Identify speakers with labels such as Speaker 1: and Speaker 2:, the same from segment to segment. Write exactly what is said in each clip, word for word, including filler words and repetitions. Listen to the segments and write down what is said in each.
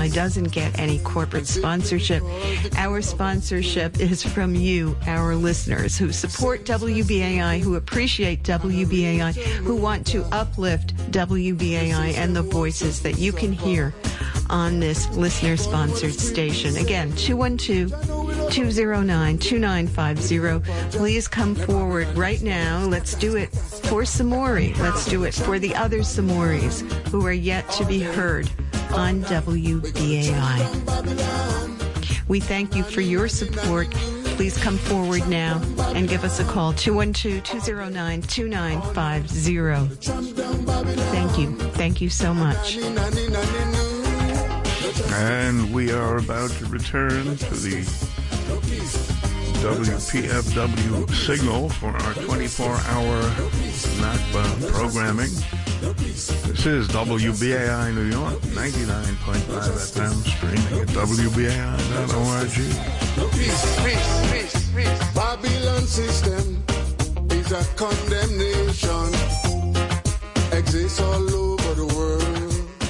Speaker 1: doesn't get any corporate sponsorship. Our sponsorship is from you, our listeners, who support W B A I, who appreciate W B A I, who want to uplift W B A I and the voices that you can hear on this listener-sponsored station. Again, two one two, two zero nine, two nine five zero. Please come forward right now. Let's do it for Samori. Let's do it for the other Samoris who are yet to be heard on W B A I. We thank you for your support. Please come forward now and give us a call, two one two, two zero nine, two nine five zero. Thank you. Thank you so much.
Speaker 2: And we are about to return to the W P F W signal for our twenty-four hour Nakba programming. This is W B A I New York, ninety-nine point five F M, streaming at W B A I dot org.
Speaker 3: Babylon system is a condemnation, exists all over the world.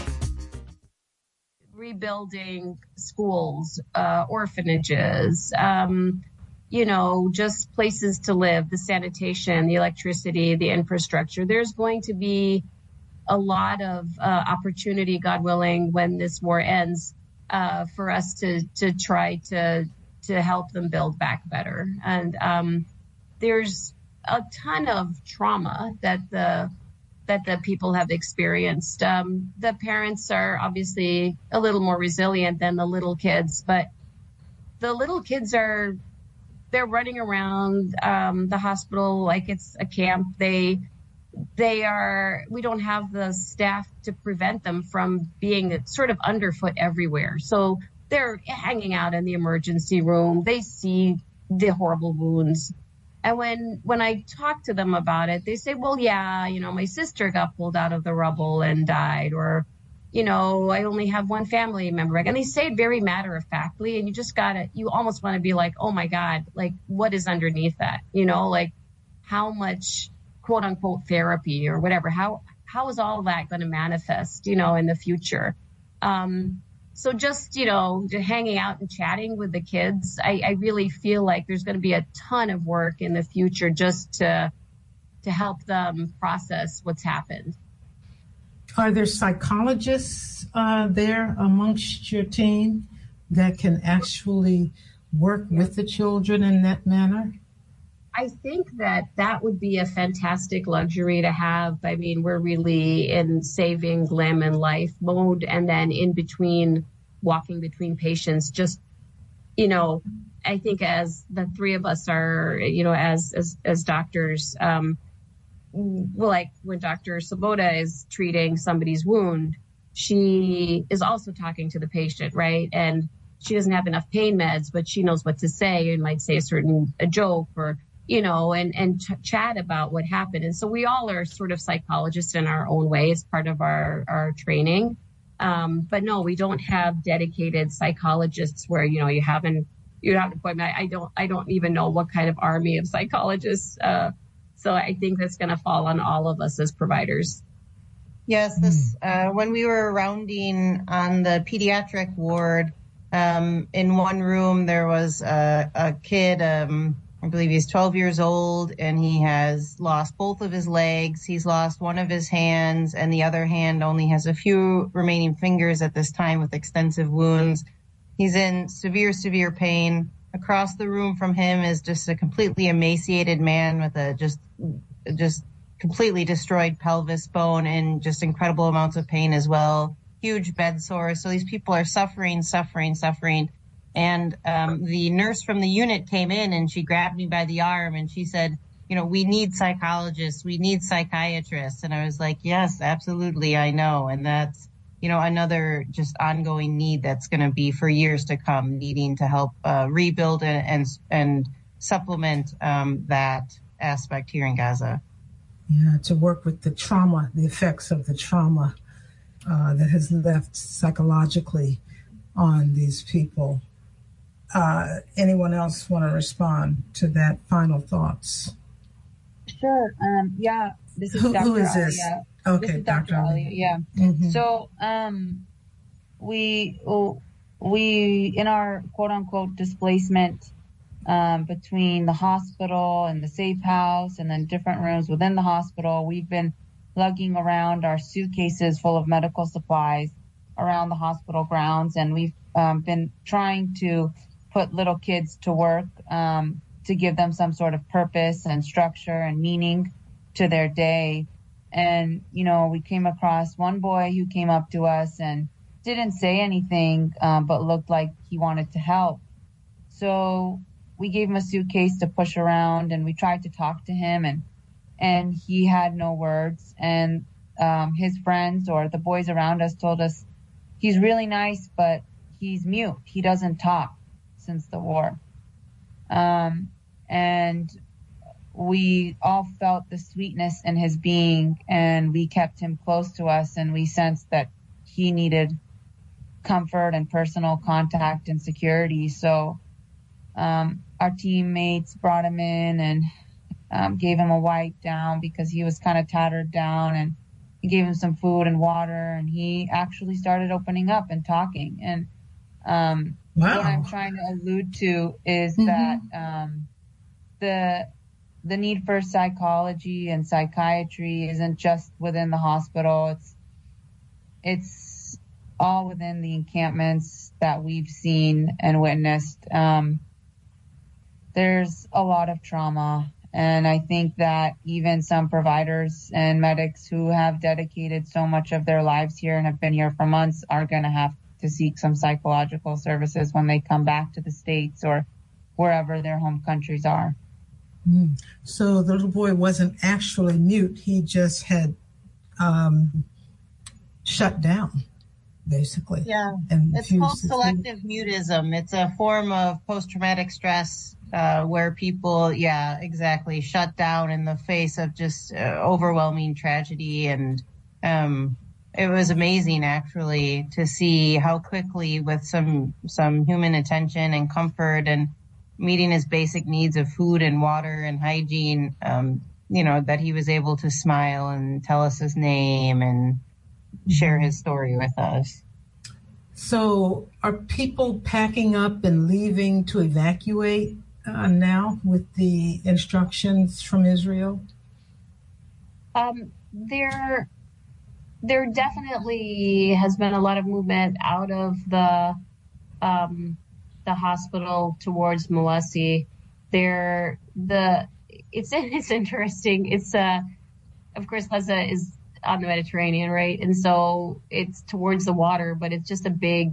Speaker 4: Rebuilding schools, uh, orphanages, um, you know, just places to live, the sanitation, the electricity, the infrastructure. There's going to be a lot of uh, opportunity, God willing, when this war ends, uh, for us to to try to to help them build back better. And um, there's a ton of trauma that the that the people have experienced. Um, the parents are obviously a little more resilient than the little kids, but the little kids are, they're running around um, the hospital like it's a camp. They, they are, we don't have the staff to prevent them from being sort of underfoot everywhere. So they're hanging out in the emergency room. They see the horrible wounds. And when, when I talk to them about it, they say, well, yeah, you know, my sister got pulled out of the rubble and died, or, you know, I only have one family member. And they say it very matter-of-factly, and you just gotta, you almost want to be like, oh my God, like, what is underneath that? You know, like, how much quote unquote therapy or whatever, how, how is all that going to manifest, you know, in the future? Um, So just, you know, hanging out and chatting with the kids, I, I really feel like there's going to be a ton of work in the future just to to help them process what's happened.
Speaker 5: Are there psychologists uh, there amongst your team that can actually work with the children in that manner?
Speaker 4: I think that that would be a fantastic luxury to have. I mean, we're really in saving limb and life mode, and then in between, walking between patients, just, you know, I think as the three of us are, you know, as as, as doctors, um, well, like when Doctor Sabota is treating somebody's wound, she is also talking to the patient, right? And she doesn't have enough pain meds, but she knows what to say and might say a certain a joke or, you know, and, and ch- chat about what happened. And so we all are sort of psychologists in our own way. It's part of our, our training. Um, but no, we don't have dedicated psychologists where, you know, you haven't, you have an appointment. I, I don't, I don't even know what kind of army of psychologists. Uh, so I think that's going to fall on all of us as providers.
Speaker 6: Yes. This, uh, when we were rounding on the pediatric ward, um, in one room, there was a, a kid, um, I believe he's twelve years old, and he has lost both of his legs. He's lost one of his hands, and the other hand only has a few remaining fingers at this time with extensive wounds. He's in severe, severe pain. Across the room from him is just a completely emaciated man with a just, just completely destroyed pelvis bone and just incredible amounts of pain as well. Huge bed sores. So these people are suffering, suffering, suffering. And um, the nurse from the unit came in and she grabbed me by the arm and she said, you know, we need psychologists, we need psychiatrists. And I was like, yes, absolutely, I know. And that's, you know, another just ongoing need that's going to be for years to come, needing to help uh, rebuild and and, and supplement um, that aspect here in Gaza.
Speaker 5: Yeah, to work with the trauma, the effects of the trauma uh, that has left psychologically on these people. Uh, anyone else want to respond to that final thoughts?
Speaker 7: Sure. Um, yeah, this is
Speaker 5: Who,
Speaker 7: Doctor
Speaker 5: who is this?
Speaker 7: Alia.
Speaker 5: Okay,
Speaker 7: this is Doctor
Speaker 5: Doctor
Speaker 7: Alia. Yeah.
Speaker 5: Mm-hmm.
Speaker 7: So, um, we we in our quote unquote displacement um, between the hospital and the safe house and then different rooms within the hospital, we've been lugging around our suitcases full of medical supplies around the hospital grounds, and we've um, been trying to put little kids to work um, to give them some sort of purpose and structure and meaning to their day. And, you know, we came across one boy who came up to us and didn't say anything, um, but looked like he wanted to help. So we gave him a suitcase to push around, and we tried to talk to him, and and he had no words. And um, his friends or the boys around us told us he's really nice, but he's mute. He doesn't talk since the war. Um, and we all felt the sweetness in his being, and we kept him close to us, and we sensed that he needed comfort and personal contact and security. So um, our teammates brought him in and um, gave him a wipe down because he was kind of tattered down, and we gave him some food and water, and he actually started opening up and talking. And um, wow. What I'm trying to allude to is mm-hmm. that um, the the need for psychology and psychiatry isn't just within the hospital. It's it's all within the encampments that we've seen and witnessed. Um, there's a lot of trauma, and I think that even some providers and medics who have dedicated so much of their lives here and have been here for months are going to have to seek some psychological services when they come back to the States or wherever their home countries are.
Speaker 5: Mm. So the little boy wasn't actually mute. He just had um, shut down, basically.
Speaker 6: Yeah, and it's called selective mutism. It's a form of post-traumatic stress uh, where people, yeah, exactly, shut down in the face of just uh, overwhelming tragedy. And um, it was amazing, actually, to see how quickly, with some some human attention and comfort and meeting his basic needs of food and water and hygiene, um, you know, that he was able to smile and tell us his name and share his story with us.
Speaker 5: So are people packing up and leaving to evacuate uh, now with the instructions from Israel?
Speaker 4: Um, there, there definitely has been a lot of movement out of the um, the hospital towards Mawasi. There, the it's it's interesting. It's uh, of course, Gaza is on the Mediterranean, right? And so it's towards the water, but it's just a big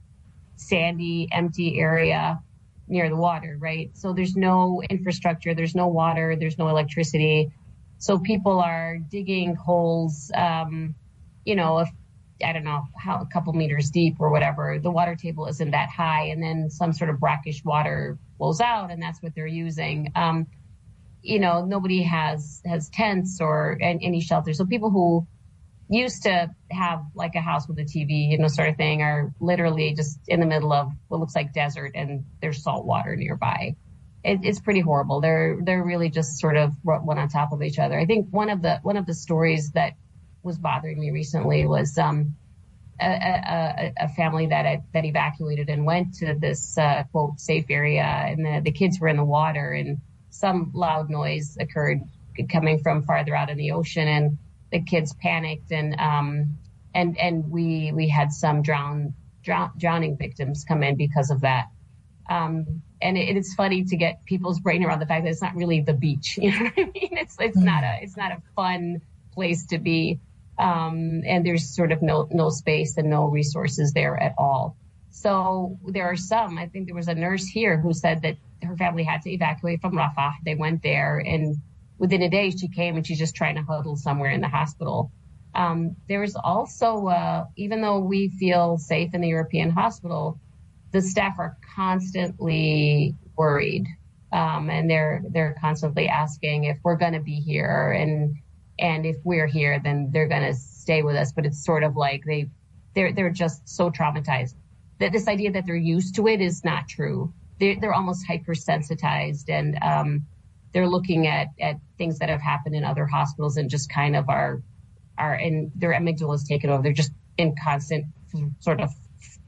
Speaker 4: sandy, empty area near the water, right? So there's no infrastructure, there's no water, there's no electricity. So people are digging holes, um, you know, if, I don't know, how a couple meters deep or whatever. The water table isn't that high, and then some sort of brackish water flows out, and that's what they're using. Um, you know, nobody has has tents or any shelter. So people who used to have like a house with a T V, you know, sort of thing, are literally just in the middle of what looks like desert, and there's salt water nearby. It, it's pretty horrible. They're they're really just sort of one on top of each other. I think one of the one of the stories that was bothering me recently was um, a, a, a family that that evacuated and went to this uh, quote safe area, and the, the kids were in the water, and some loud noise occurred coming from farther out in the ocean, and the kids panicked, and um, and and we we had some drown, drown drowning victims come in because of that. Um, and it, it's funny to get people's brain around the fact that it's not really the beach. You know what I mean? It's it's mm. not a it's not a fun place to be. Um, and there's sort of no, no space and no resources there at all. So there are some, I think there was a nurse here who said that her family had to evacuate from Rafah. They went there, and within a day she came, and she's just trying to huddle somewhere in the hospital. Um, there is also, uh, even though we feel safe in the European hospital, the staff are constantly worried. Um, and they're, they're constantly asking if we're going to be here, and And if we're here, then they're going to stay with us. But it's sort of like they, they're, they're just so traumatized that this idea that they're used to it is not true. They're, they're almost hypersensitized, and um, they're looking at, at things that have happened in other hospitals and just kind of are, are, and their amygdala is taken over. They're just in constant sort of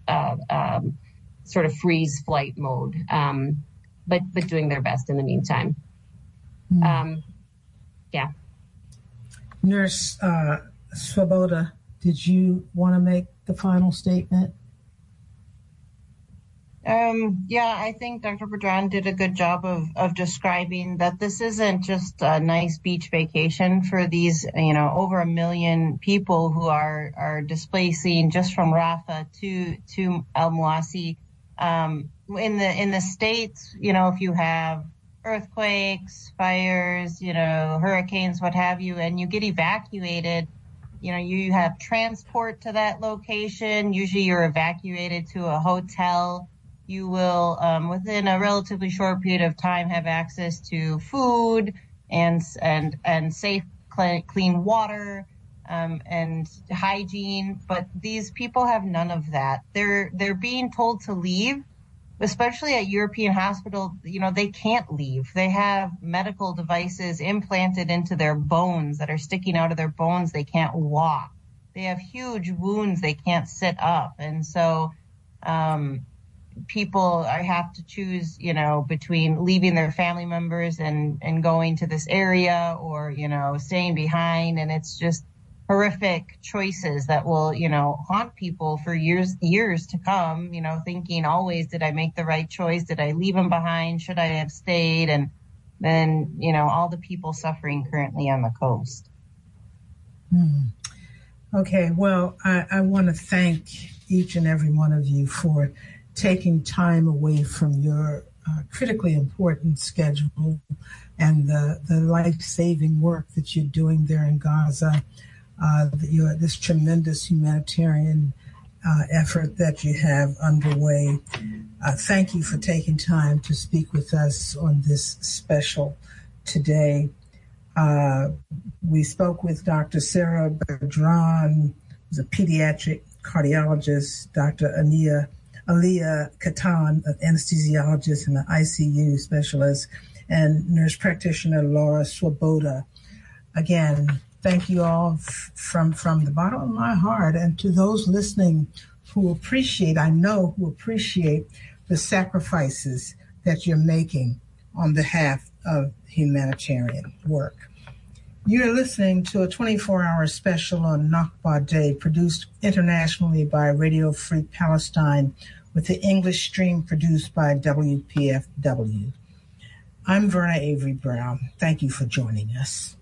Speaker 4: uh, um, sort of freeze flight mode, um, but but doing their best in the meantime. Mm. Um, yeah.
Speaker 5: Nurse uh, Swoboda, did you want to make the final statement?
Speaker 6: Um, yeah, I think Doctor Bertrand did a good job of, of describing that this isn't just a nice beach vacation for these, you know, over a million people who are, are displacing just from Rafah to, to Al Mawasi. Um, in the, in the States, you know, if you have earthquakes, fires, you know, hurricanes, what have you, and you get evacuated, you know, you have transport to that location. Usually you're evacuated to a hotel. You will, um, within a relatively short period of time, have access to food and and and safe, clean water, um, and hygiene. But these people have none of that. They're they're being told to leave, especially at European hospital. You know, they can't leave. They have medical devices implanted into their bones that are sticking out of their bones. They can't walk. They have huge wounds. They can't sit up, and so. Um, people are, have to choose, you know, between leaving their family members and, and going to this area or, you know, staying behind. And it's just horrific choices that will, you know, haunt people for years, years to come, you know, thinking always, did I make the right choice? Did I leave them behind? Should I have stayed? And then, you know, all the people suffering currently on the coast.
Speaker 5: Hmm. Okay. Well, I, I want to thank each and every one of you for taking time away from your uh, critically important schedule and the, the life-saving work that you're doing there in Gaza, uh, your, this tremendous humanitarian uh, effort that you have underway. Uh, thank you for taking time to speak with us on this special today. Uh, we spoke with Doctor Sarah Bertrand, who's a pediatric cardiologist, Doctor Ania Aliyah Katan, an anesthesiologist and an I C U specialist, and nurse practitioner Laura Swoboda. Again, thank you all f- from, from the bottom of my heart, and to those listening who appreciate, I know who appreciate the sacrifices that you're making on behalf of humanitarian work. You're listening to a twenty-four hour special on Nakba Day, produced internationally by Radio Free Palestine, with the English stream produced by W P F W. I'm Verna Avery Brown. Thank you for joining us.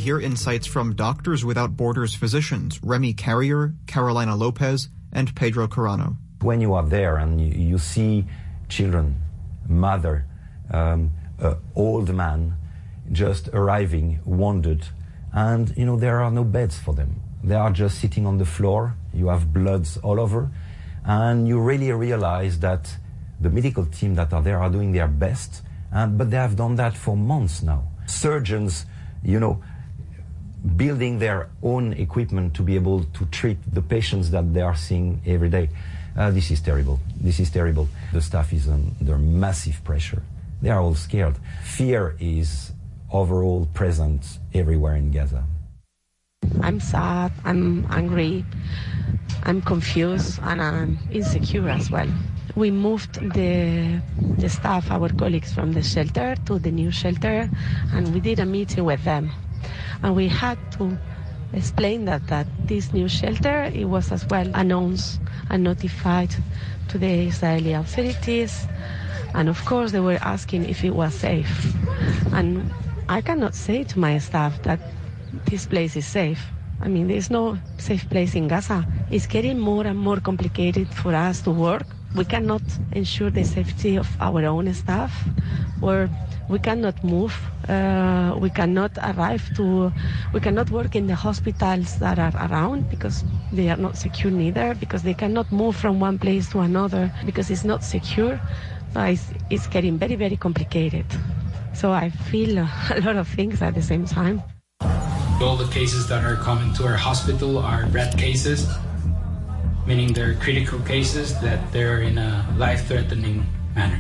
Speaker 8: hear insights from Doctors Without Borders physicians Remy Carrier, Carolina Lopez, and Pedro Carano.
Speaker 9: When you are there and you, you see children, mother, um, uh, old man just arriving, wounded, and you know there are no beds for them. They are just sitting on the floor. You have bloods all over, and you really realize that the medical team that are there are doing their best, uh, but they have done that for months now. Surgeons, you know, building their own equipment to be able to treat the patients that they are seeing every day. Uh, this is terrible. This is terrible. The staff is under massive pressure. They are all scared. Fear is overall present everywhere in Gaza.
Speaker 10: I'm sad, I'm angry, I'm confused, and I'm insecure as well. We moved the, the staff, our colleagues, from the shelter to the new shelter, and we did a meeting with them. And we had to explain that, that this new shelter, it was as well announced and notified to the Israeli authorities. And of course, they were asking if it was safe. And I cannot say to my staff that this place is safe. I mean, there's no safe place in Gaza. It's getting more and more complicated for us to work. We cannot ensure the safety of our own staff, or we cannot move. Uh, we cannot arrive to, we cannot work in the hospitals that are around because they are not secure neither, because they cannot move from one place to another because it's not secure. But it's, it's getting very, very complicated. So I feel a lot of things at the same time.
Speaker 11: All the cases that are coming to our hospital are red cases, meaning they're critical cases that they're in a life-threatening manner.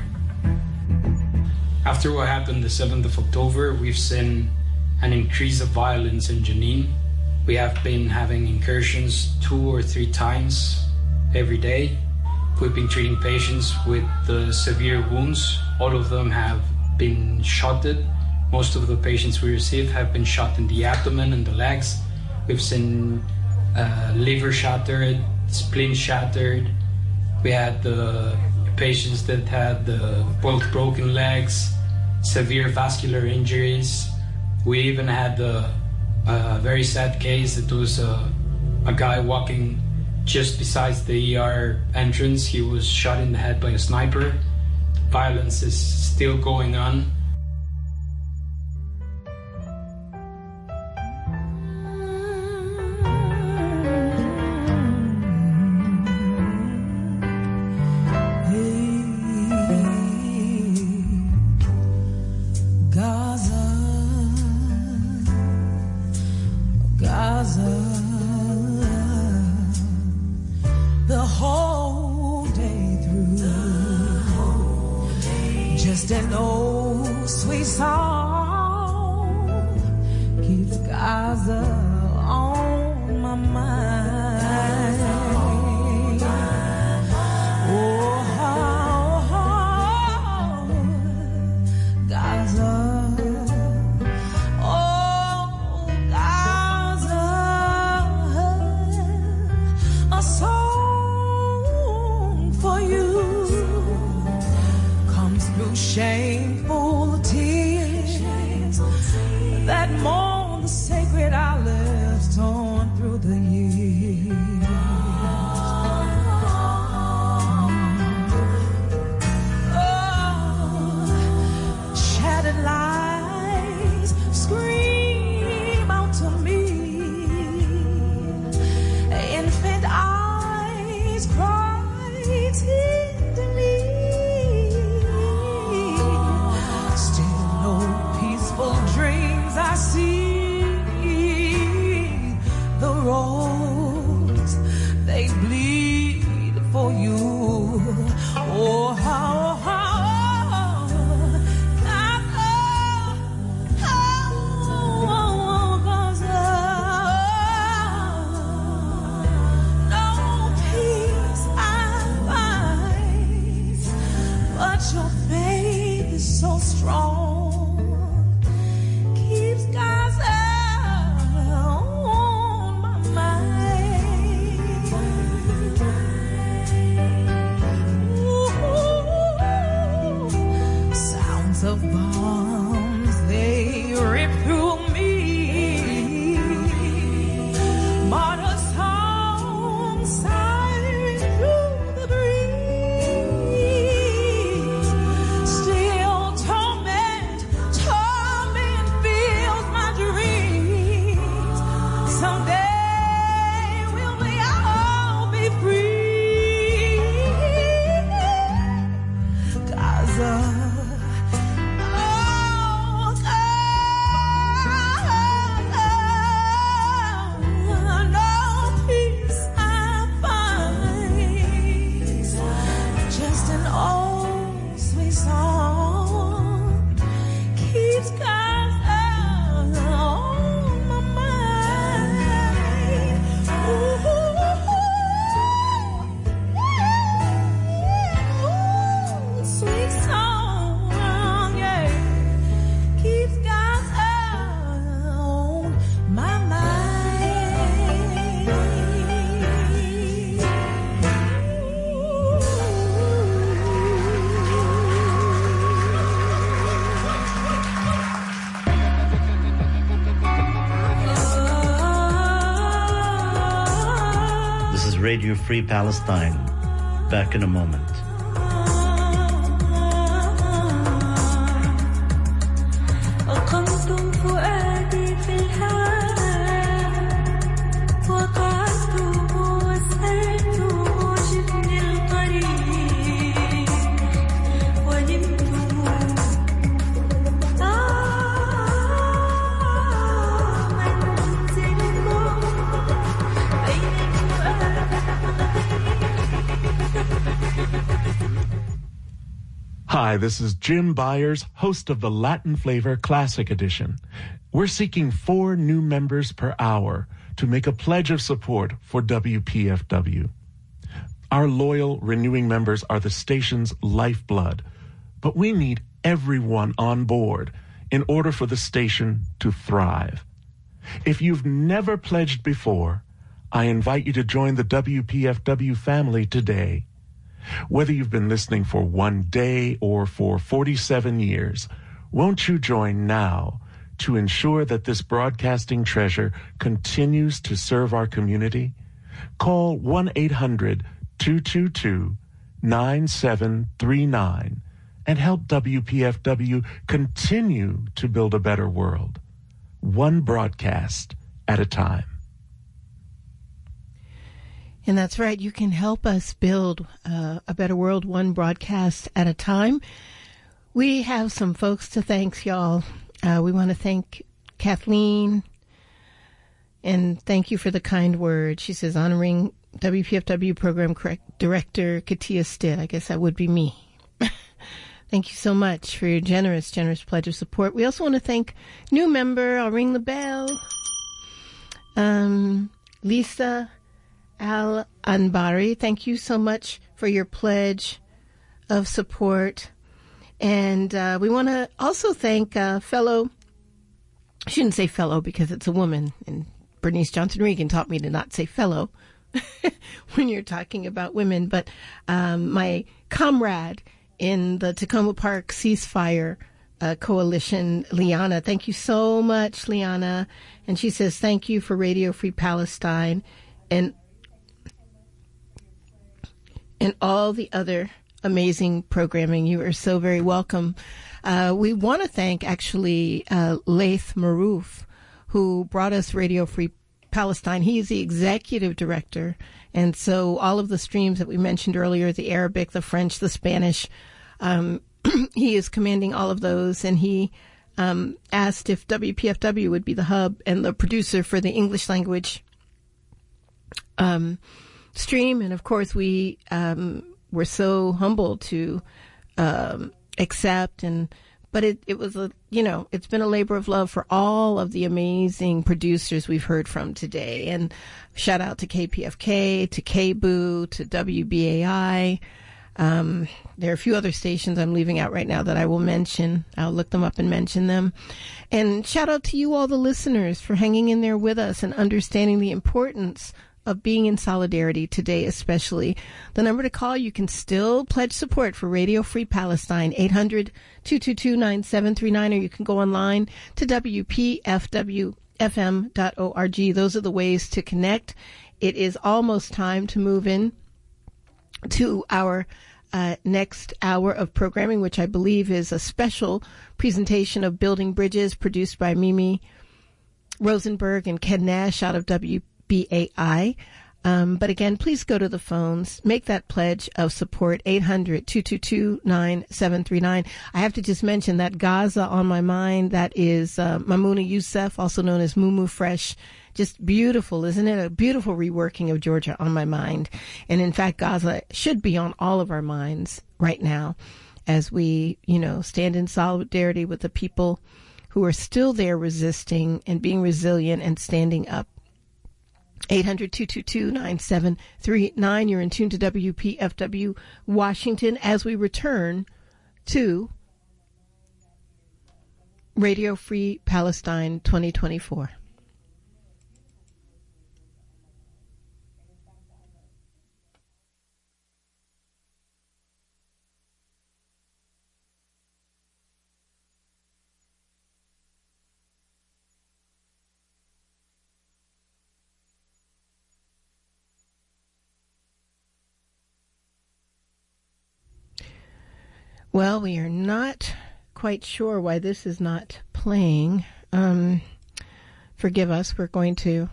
Speaker 11: After what happened the seventh of October, we've seen an increase of violence in Jenin. We have been having incursions two or three times every day. We've been treating patients with uh, severe wounds. All of them have been shotted. Most of the patients we receive have been shot in the abdomen and the legs. We've seen uh, liver shattered, spleen shattered. We had the patients that had uh, both broken legs, severe vascular injuries. We even had a, a very sad case. It was a, a guy walking just besides the E R entrance. He was shot in the head by a sniper. Violence is still going on.
Speaker 12: Of bombs, they rip through me. Radio Free Palestine. Back in a moment.
Speaker 13: Hi, this is Jim Byers, host of the Latin Flavor Classic Edition. We're seeking four new members per hour to make a pledge of support for W P F W. Our loyal, renewing members are the station's lifeblood, but we need everyone on board in order for the station to thrive. If you've never pledged before, I invite you to join the W P F W family today. Whether you've been listening for one day or for forty-seven years, won't you join now to ensure that this broadcasting treasure continues to serve our community? Call one eight hundred two two two nine seven three nine and help W P F W continue to build a better world, one broadcast at a time.
Speaker 14: And that's right. You can help us build uh, a better world, one broadcast at a time. We have some folks to thank, y'all. Uh, we want to thank Kathleen, and thank you for the kind word. She says, honoring W P F W Program Director Katia Stitt. I guess that would be me. Thank you so much for your generous, generous pledge of support. We also want to thank new member. I'll ring the bell. Um, Lisa Al Anbari, thank you so much for your pledge of support. And uh, we want to also thank uh, fellow, I shouldn't say fellow because it's a woman, and Bernice Johnson Reagan taught me to not say fellow when you're talking about women, but um, my comrade in the Tacoma Park ceasefire uh, coalition, Liana. Thank you so much, Liana. And she says, thank you for Radio Free Palestine and and all the other amazing programming. You are so very welcome. Uh, we want to thank, actually, uh, Laith Marouf, who brought us Radio Free Palestine. He is the executive director. And so all of the streams that we mentioned earlier, the Arabic, the French, the Spanish, um, he is commanding all of those. And he um, asked if W P F W would be the hub and the producer for the English language um stream. And of course we um were so humbled to um accept, and but it it was a you know it's been a labor of love for all of the amazing producers we've heard from today. And shout out to K P F K, to K B U, to W B A I. Um there are a few other stations I'm leaving out right now that I will mention. I'll look them up and mention them. And shout out to you, all the listeners, for hanging in there with us and understanding the importance of being in solidarity today, especially. The number to call, you can still pledge support for Radio Free Palestine, eight hundred two two two nine seven three nine, or you can go online to W P F W F M dot org. Those are the ways to connect. It is almost time to move in to our uh, next hour of programming, which I believe is a special presentation of Building Bridges, produced by Mimi Rosenberg and Ken Nash out of W B A I. Um, but again, please go to the phones, make that pledge of support, eight hundred two two two nine seven three nine. I have to just mention that Gaza on my mind, that is uh, Mamouna Youssef, also known as Mumu Fresh. Just beautiful, isn't it? A beautiful reworking of Georgia on my mind. And in fact, Gaza should be on all of our minds right now as we, you know, stand in solidarity with the people who are still there resisting and being resilient and standing up. eight hundred two two two nine seven three nine. You're in tune to W P F W Washington as we return to Radio Free Palestine twenty twenty-four. Well, we are not quite sure why this is not playing. Um, forgive us. We're going to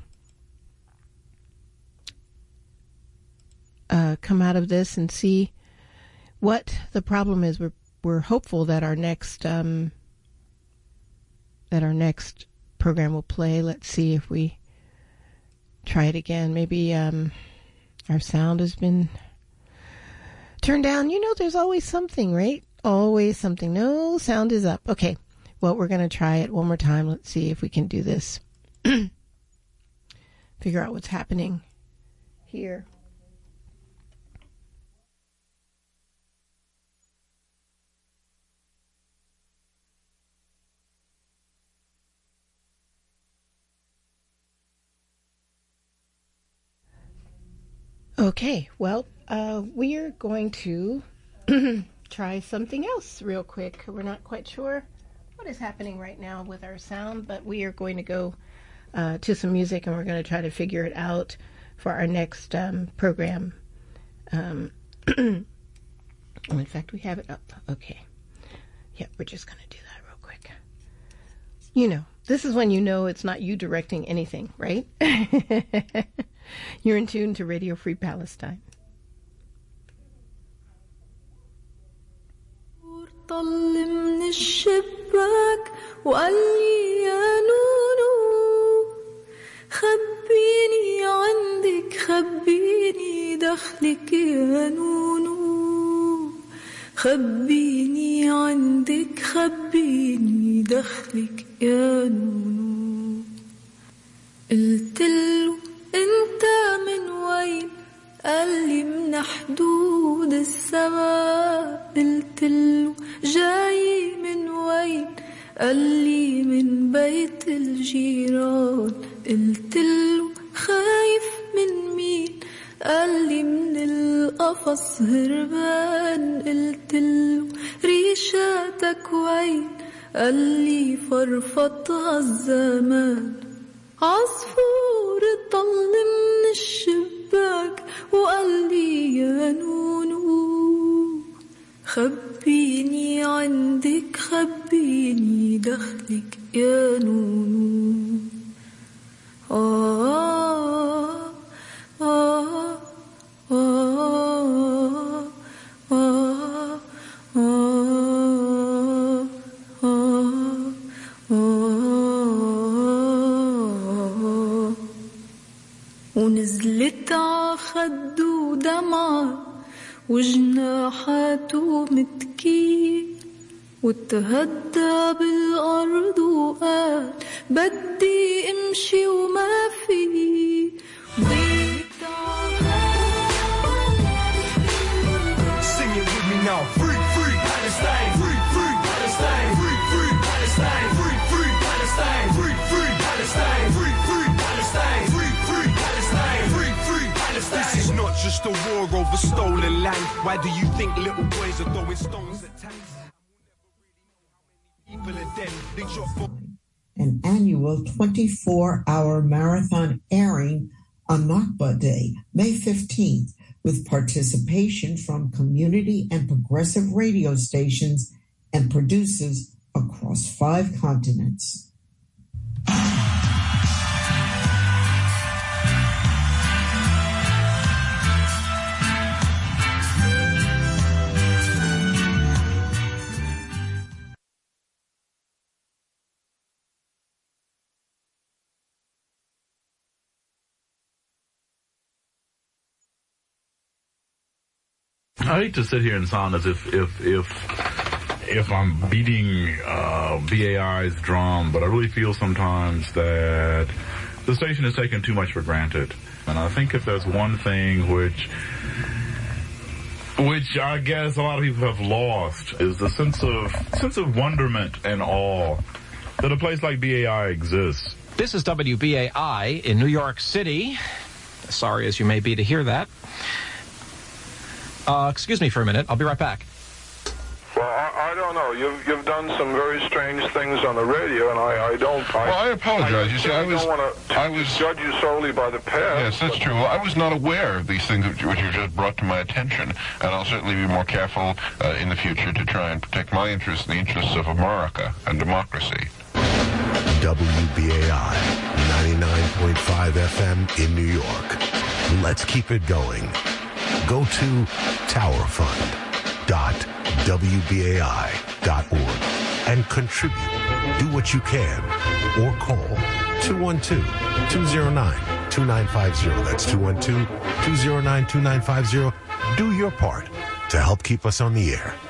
Speaker 14: uh, come out of this and see what the problem is. We're we're hopeful that our next um, that our next program will play. Let's see if we try it again. Maybe um, our sound has been turned down. You know, there's always something, right? Always something. No, sound is up. Okay. Well, we're going to try it one more time. Let's see if we can do this. Figure out what's happening here. Okay, well, uh, we are going to try something else real quick. We're not quite sure what is happening right now with our sound, but we are going to go uh, to some music and we're going to try to figure it out for our next um, program. Um, in fact, we have it up. Okay. Yeah, we're just going to do that real quick. You know, this is when you know it's not you directing anything, right? You're in tune to Radio Free Palestine.
Speaker 15: طل من الشباك وقال لي يا نونو خبيني عندك خبيني دخلك يا نونو خبيني عندك خبيني دخلك يا نونو قلت له انت من وين قال لي من حدود السماء قلت له جاي من وين قال لي من بيت الجيران قلت له خايف من مين قال لي من القفص هربان قلت له ريشاتك وين قال لي فرفضها الزمان عصفور طل من الشباك وقال لي يا نونو خبيني عندك خبيني دخلك يا نونو آه آه آه آه آه آه ونزلت عخده دمعة وجناحاته متكين وتهدى بالأرض وقال بدي امشي وما في
Speaker 16: Sing it with me now. Free, free Palestine. Free, free Palestine. Free, free Palestine. Free, free Palestine. Free, free Palestine. Free, free Palestine. Free, free Palestine. Free, free Palestine. This is not just a war over stolen land. Why do you think little boys are throwing stones at tanks? People are dead. Big shot for
Speaker 17: an annual twenty-four hour marathon airing on Nakba Day, May fifteenth, with participation from community and progressive radio stations and producers across five continents.
Speaker 18: I hate to sit here and sound as if if if if I'm beating uh, B A I's drum, but I really feel sometimes that the station is taken too much for granted. And I think if there's one thing which which I guess a lot of people have lost is the sense of sense of wonderment and awe that a place like B A I exists.
Speaker 19: This is W B A I in New York City. Sorry as you may be to hear that. Uh, excuse me for a minute. I'll be right back.
Speaker 20: Well, I, I don't know. You've you've done some very strange things on the radio, and I, I don't. I,
Speaker 21: well, I apologize.
Speaker 20: I,
Speaker 21: you see, I was.
Speaker 20: don't want to
Speaker 21: I was
Speaker 20: judge you solely by the past.
Speaker 21: Yes, that's true. Well, I was not aware of these things which you just brought to my attention, and I'll certainly be more careful uh, in the future to try and protect my interests and the interests of America and democracy.
Speaker 22: W B A I ninety-nine point five F M in New York. Let's keep it going. Go to tower fund dot W B A I dot org and contribute. Do what you can or call two one two, two zero nine, two nine five zero. That's two one two, two zero nine, two nine five zero. Do your part to help keep us on the air.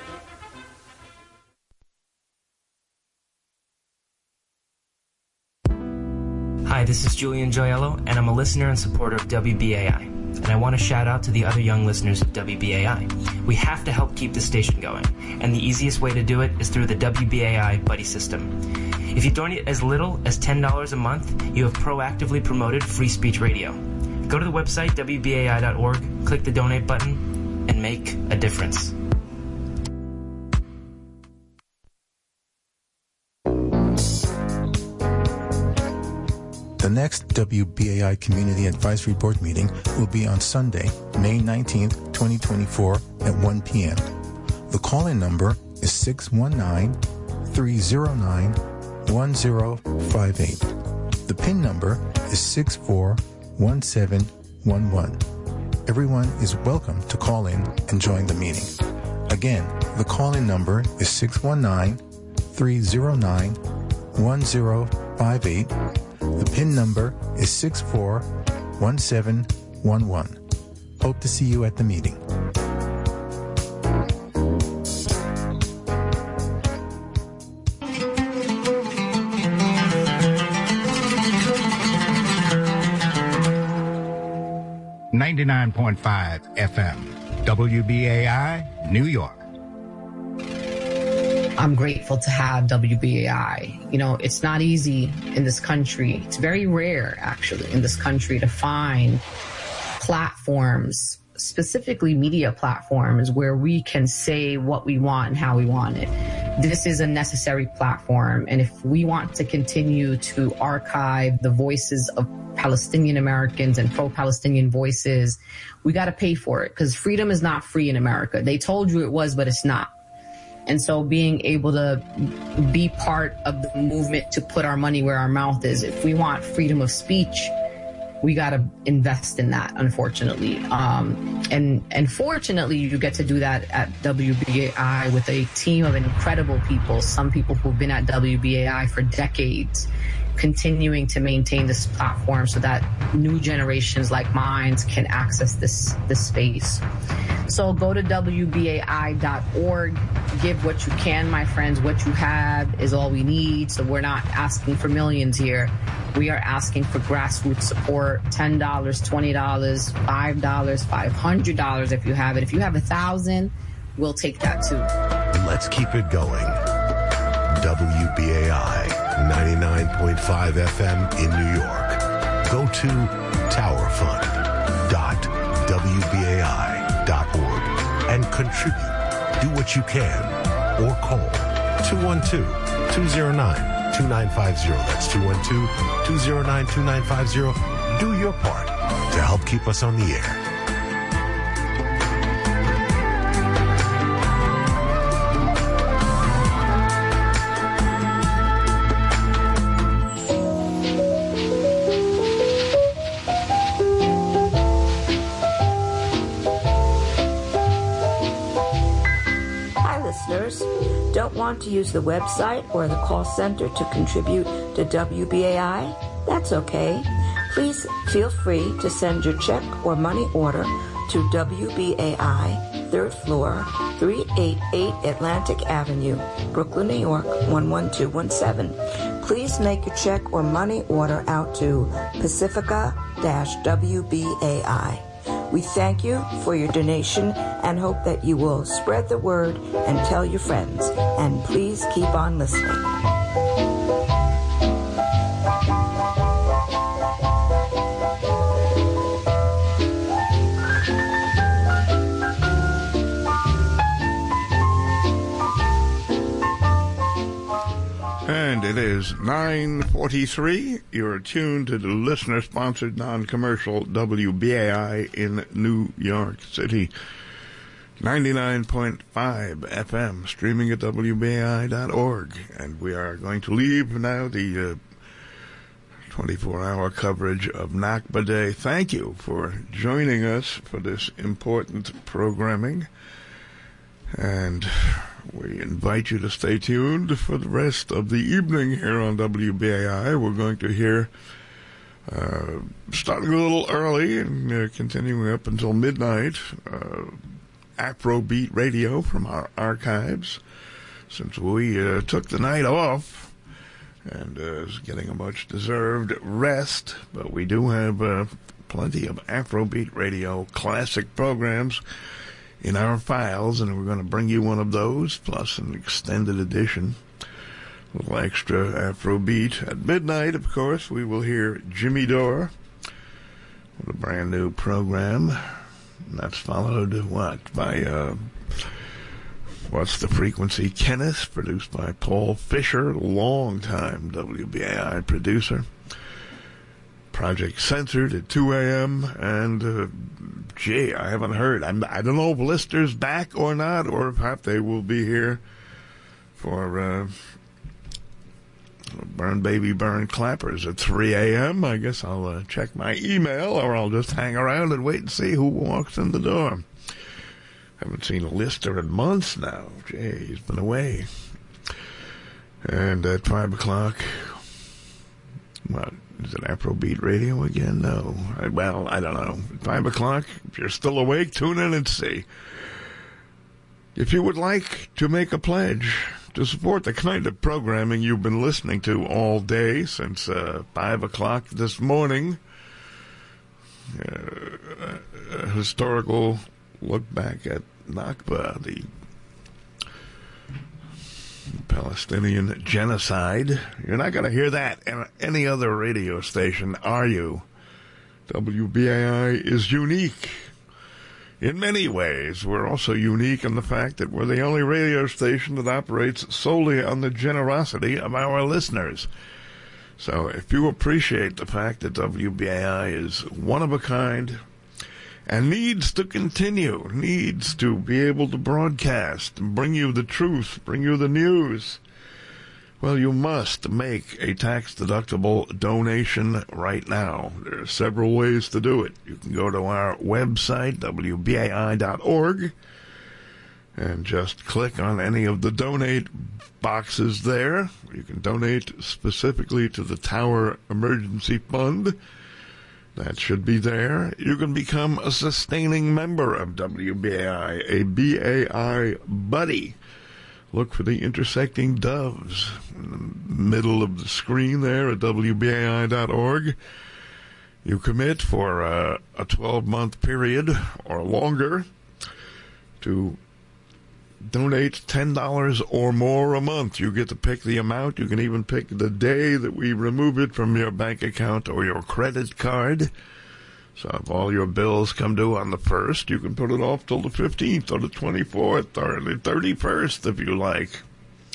Speaker 23: Hi, this is Julian Joyello, and I'm a listener and supporter of W B A I. And I want to shout out to the other young listeners of W B A I. We have to help keep the station going, and the easiest way to do it is through the W B A I Buddy System. If you donate as little as ten dollars a month, you have proactively promoted free speech radio. Go to the website, W B A I dot org, click the donate button, and make a difference.
Speaker 24: The next W B A I Community Advisory Board meeting will be on Sunday, May nineteenth, twenty twenty-four at one p.m. The call-in number is six one nine, three zero nine, one zero five eight. The PIN number is six four one seven one one. Everyone is welcome to call in and join the meeting. Again, the call-in number is six one nine, three zero nine, one zero five eight. The PIN number is six four one seven one one. Hope to see you at the meeting.
Speaker 25: ninety-nine point five F M, W B A I, New York.
Speaker 26: I'm grateful to have W B A I. You know, it's not easy in this country. It's very rare, actually, in this country to find platforms, specifically media platforms, where we can say what we want and how we want it. This is a necessary platform. And if we want to continue to archive the voices of Palestinian Americans and pro-Palestinian voices, we got to pay for it, because freedom is not free in America. They told you it was, but it's not. And so being able to be part of the movement to put our money where our mouth is, if we want freedom of speech, we got to invest in that, unfortunately. Um, and, and fortunately, you get to do that at W B A I with a team of incredible people, some people who've been at W B A I for decades, continuing to maintain this platform so that new generations like mine can access this, this space. So go to W B A I dot org, give what you can, my friends. What you have is all we need. So we're not asking for millions here. We are asking for grassroots support, ten dollars, twenty dollars, five dollars, five hundred dollars if you have it. If you have a thousand, we'll take that too.
Speaker 22: Let's keep it going. W B A I ninety-nine point five F M in New York. Go to tower fund dot W B A I dot org and contribute. Do what you can or call two one two, two zero nine, two nine five zero. That's two one two, two zero nine, two nine five zero. Do your part to help keep us on the air.
Speaker 27: Don't want to use the website or the call center to contribute to W B A I? That's okay. Please feel free to send your check or money order to W B A I, third floor, three eighty-eight Atlantic Avenue, Brooklyn, New York, one one two one seven. Please make your check or money order out to Pacifica W B A I. We thank you for your donation and hope that you will spread the word and tell your friends. And please keep on listening.
Speaker 1: And it is nine forty-three. You're tuned to the listener-sponsored non-commercial W B A I in New York City. ninety-nine point five F M, streaming at W B A I dot org. And we are going to leave now the uh, twenty-four hour coverage of Nakba Day. Thank you for joining us for this important programming. And we invite you to stay tuned for the rest of the evening here on W B A I. We're going to hear, uh, starting a little early and uh, continuing up until midnight, uh, Afrobeat Radio from our archives, since we uh, took the night off and uh, is getting a much-deserved rest. But we do have uh, plenty of Afrobeat Radio classic programs in our files, and we're going to bring you one of those, plus an extended edition, a little extra Afrobeat. At midnight, of course, we will hear Jimmy Dore with a brand new program, and that's followed, what, by, uh, What's the Frequency? Kenneth, produced by Paul Fisher, long-time W B A I producer. Project Censored at two a.m. and uh, gee, I haven't heard. I'm, I don't know if Lister's back or not, or if perhaps they will be here for uh, Burn Baby Burn Clappers at three a.m. I guess I'll uh, check my email, or I'll just hang around and wait and see who walks in the door. Haven't seen Lister in months now. Gee, he's been away. And at five o'clock, what? Is it Afrobeat Radio again? No. I, well, I don't know. At five o'clock, if you're still awake, tune in and see. If you would like to make a pledge to support the kind of programming you've been listening to all day since uh, five o'clock this morning, uh, a historical look back at Nakba, the Palestinian genocide. You're not going to hear that in any other radio station, are you? W B A I is unique in many ways. We're also unique in the fact that we're the only radio station that operates solely on the generosity of our listeners. So if you appreciate the fact that W B A I is one of a kind and needs to continue, needs to be able to broadcast and bring you the truth, bring you the news, well, you must make a tax-deductible donation right now. There are several ways to do it. You can go to our website, W B A I dot org, and just click on any of the donate boxes there. You can donate specifically to the Tower Emergency Fund. That should be there. You can become a sustaining member of W B A I, a B A I buddy. Look for the intersecting doves in the middle of the screen there at W B A I dot org. You commit for uh, a twelve-month period or longer to donate ten dollars or more a month. You get to pick the amount. You can even pick the day that we remove it from your bank account or your credit card. So if all your bills come due on the first, you can put it off till the fifteenth or the twenty-fourth or the thirty-first if you like.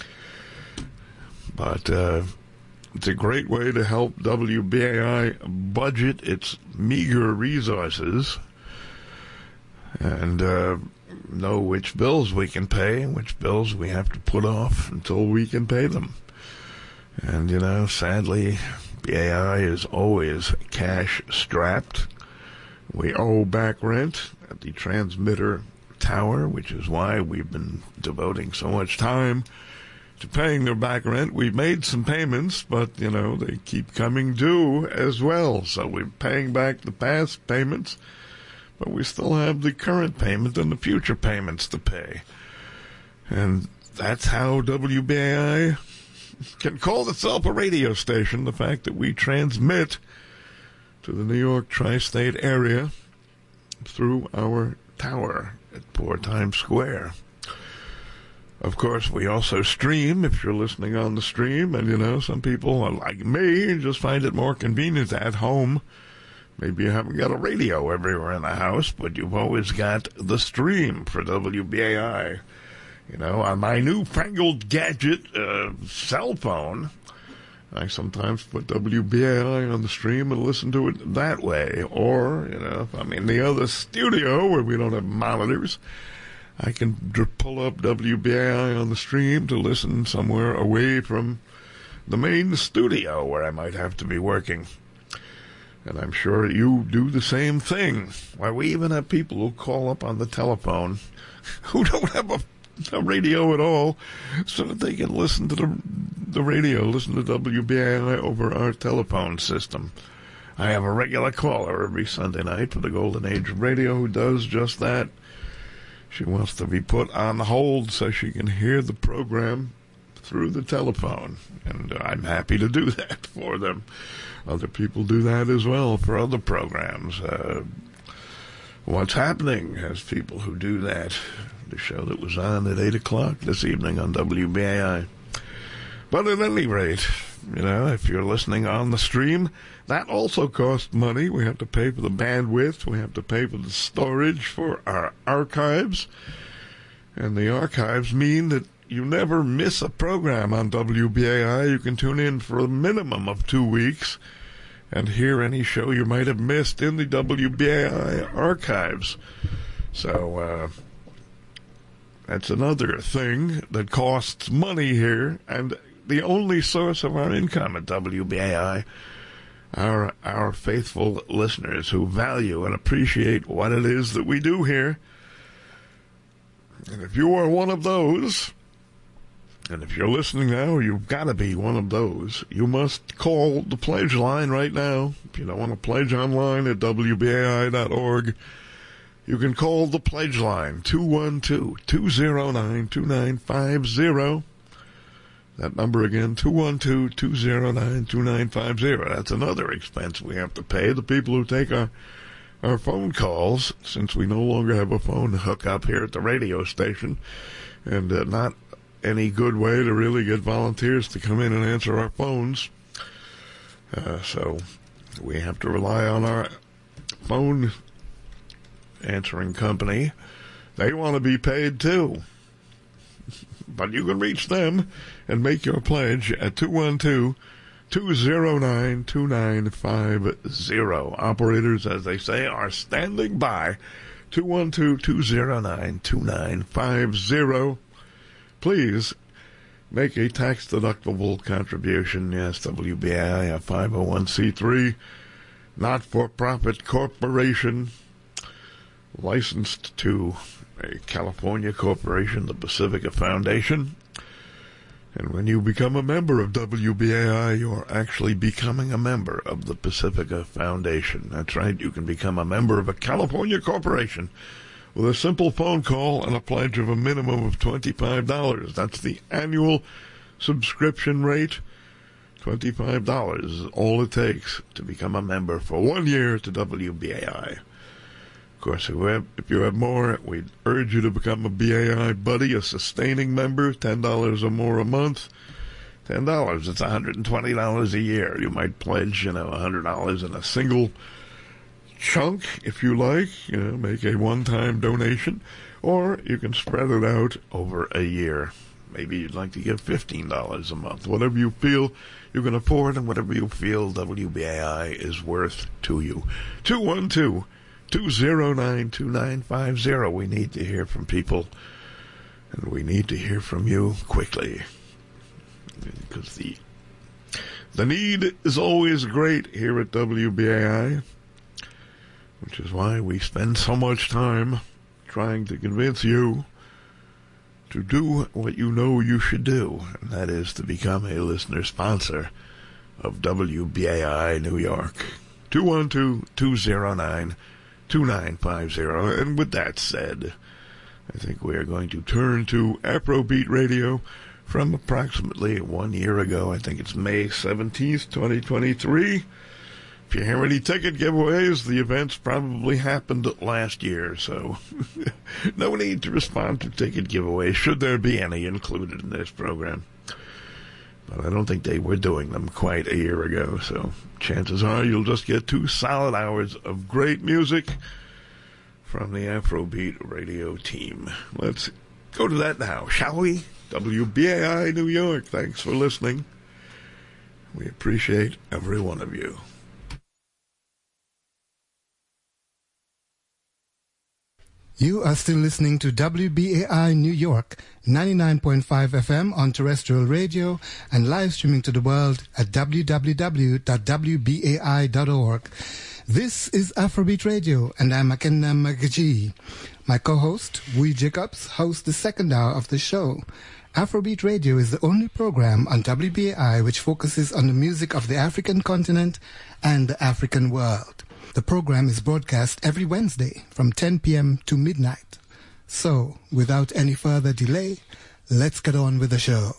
Speaker 1: But uh, it's a great way to help W B A I budget its meager resources and uh, know which bills we can pay and which bills we have to put off until we can pay them. And, you know, sadly, B A I is always cash-strapped. We owe back rent at the transmitter tower, which is why we've been devoting so much time to paying their back rent. We've made some payments, but, you know, they keep coming due as well. So we're paying back the past payments, but we still have the current payment and the future payments to pay. And that's how W B A I can call itself a radio station, the fact that we transmit to the New York tri-state area through our tower at Poor Times Square. Of course, we also stream if you're listening on the stream, and, you know, some people are like me just find it more convenient at home. Maybe you haven't got a radio everywhere in the house, but you've always got the stream for W B A I. You know, on my newfangled gadget uh, cell phone, I sometimes put W B A I on the stream and listen to it that way. Or, you know, if I'm in the other studio where we don't have monitors, I can dr- pull up W B A I on the stream to listen somewhere away from the main studio where I might have to be working. And I'm sure you do the same thing. Why, we even have people who call up on the telephone who don't have a, a radio at all so that they can listen to the, the radio, listen to W B A I over our telephone system. I have a regular caller every Sunday night for the Golden Age of Radio who does just that. She wants to be put on hold so she can hear the program through the telephone, and I'm happy to do that for them. Other people do that as well for other programs. Uh, What's Happening has people who do that. The show that was on at eight o'clock this evening on W B A I. But at any rate, you know, if you're listening on the stream, that also costs money. We have to pay for the bandwidth. We have to pay for the storage for our archives. And the archives mean that you never miss a program on W B A I. You can tune in for a minimum of two weeks and hear any show you might have missed in the W B A I archives. So uh, that's another thing that costs money here, and the only source of our income at W B A I are our faithful listeners who value and appreciate what it is that we do here. And if you are one of those, and if you're listening now, you've got to be one of those, you must call the pledge line right now. If you don't want to pledge online at W B A I dot org, you can call the pledge line, two one two, two zero nine, two nine five zero. That number again, two one two, two zero nine, two nine five zero. That's another expense we have to pay. The people who take our, our phone calls, since we no longer have a phone hookup here at the radio station, and uh, not any good way to really get volunteers to come in and answer our phones. Uh, so we have to rely on our phone answering company. They want to be paid too. But you can reach them and make your pledge at two one two, two zero nine, two nine five zero. Operators, as they say, are standing by. two one two, two zero nine, two nine five zero. Please make a tax-deductible contribution. Yes, W B A I, a five oh one c three, not-for-profit corporation, licensed to a California corporation, the Pacifica Foundation. And when you become a member of W B A I, you're actually becoming a member of the Pacifica Foundation. That's right, you can become a member of a California corporation with a simple phone call and a pledge of a minimum of twenty-five dollars. That's the annual subscription rate. twenty-five dollars is all it takes to become a member for one year to W B A I. Of course, if you have, if you have more, we'd urge you to become a B A I buddy, a sustaining member, ten dollars or more a month. ten dollars, it's one hundred twenty dollars a year. You might pledge, you know, one hundred dollars in a single chunk, if you like, you know, make a one-time donation, or you can spread it out over a year. Maybe you'd like to give fifteen dollars a month. Whatever you feel you can afford and whatever you feel W B A I is worth to you. two one two, two zero nine, two nine five zero. We need to hear from people, and we need to hear from you quickly, because the the need is always great here at W B A I, which is why we spend so much time trying to convince you to do what you know you should do, and that is to become a listener sponsor of W B A I New York. two one two, two zero nine, two nine five zero. And with that said, I think we are going to turn to Afrobeat Radio from approximately one year ago. I think it's May seventeenth, twenty twenty-three. If you hear any ticket giveaways, the events probably happened last year, so no need to respond to ticket giveaways, should there be any included in this program. But I don't think they were doing them quite a year ago, so chances are you'll just get two solid hours of great music from the Afrobeat Radio team. Let's go to that now, shall we? W B A I New York, thanks for listening. We appreciate every one of you.
Speaker 2: You are still listening to W B A I New York, ninety-nine point five F M on terrestrial radio and live streaming to the world at w w w dot w b a i dot org. This is Afrobeat Radio, and I'm Makenna Magaji. My co-host, Wee Jacobs, hosts the second hour of the show. Afrobeat Radio is the only program on W B A I which focuses on the music of the African continent and the African world. The program is broadcast every Wednesday from ten p.m. to midnight. So, without any further delay, let's get on with the show.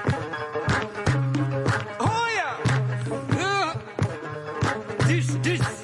Speaker 16: This, this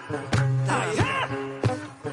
Speaker 3: Thank you.